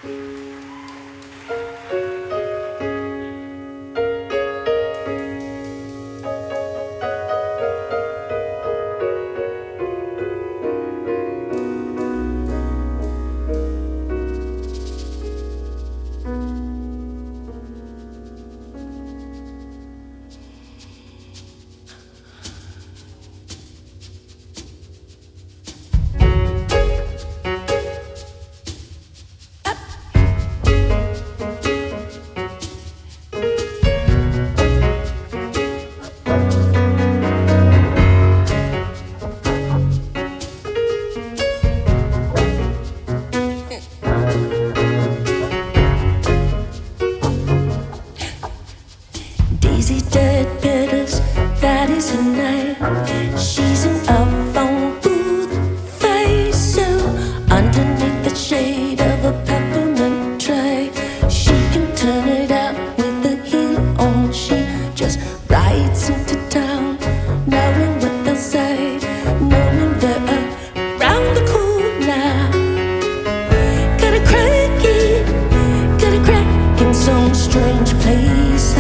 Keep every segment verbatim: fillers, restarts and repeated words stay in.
Daisy dead petals, that is her name. She's an avant-garde face, so underneath the shade of a peppermint tray, she can turn it out with the heel on. She just rides into town, knowing what they'll say, knowing they're around the corner. Got a crack in, got a crack in some strange places.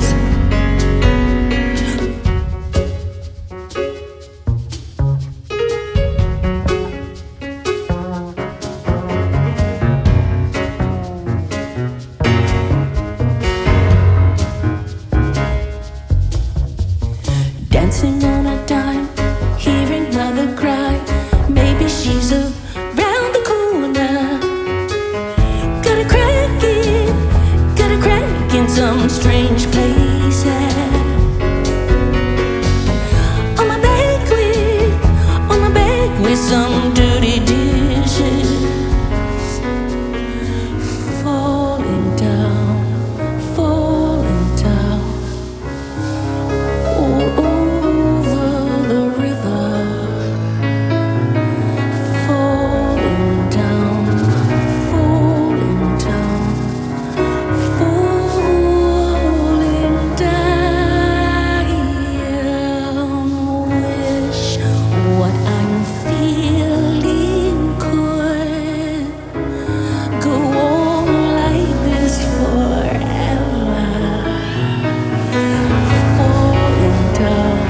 Dancing on a dime, hearing mother cry. Maybe she's around the corner. Got a crack in, got a crack in some strange places. On my back with, on my back with some dirty dishes. Falling down, falling down. All over the river, falling down, falling down, falling down. Wish what I'm feeling could go on like this forever. Falling down,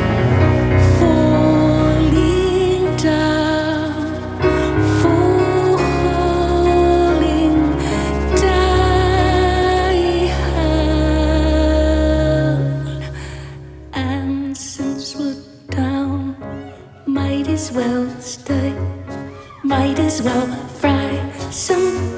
falling down, falling down. And since we're down, might as well stay, might as well fry some